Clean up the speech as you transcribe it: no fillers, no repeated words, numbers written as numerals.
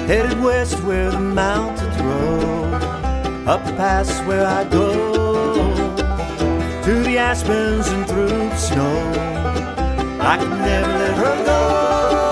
headed west where the mountains roll, up the pass where I go, to the aspens and through the snow. I can never let her go.